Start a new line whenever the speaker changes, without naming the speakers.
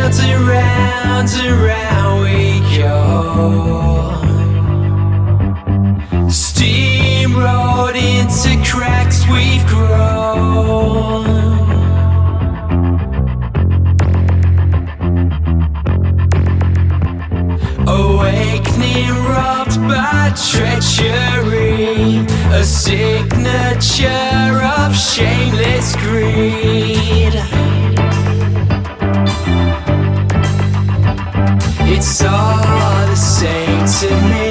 round and round we go, steamrolled into cracks we've grown. Awakening robbed by treachery, a signature of shameless greed. It's all the same to me.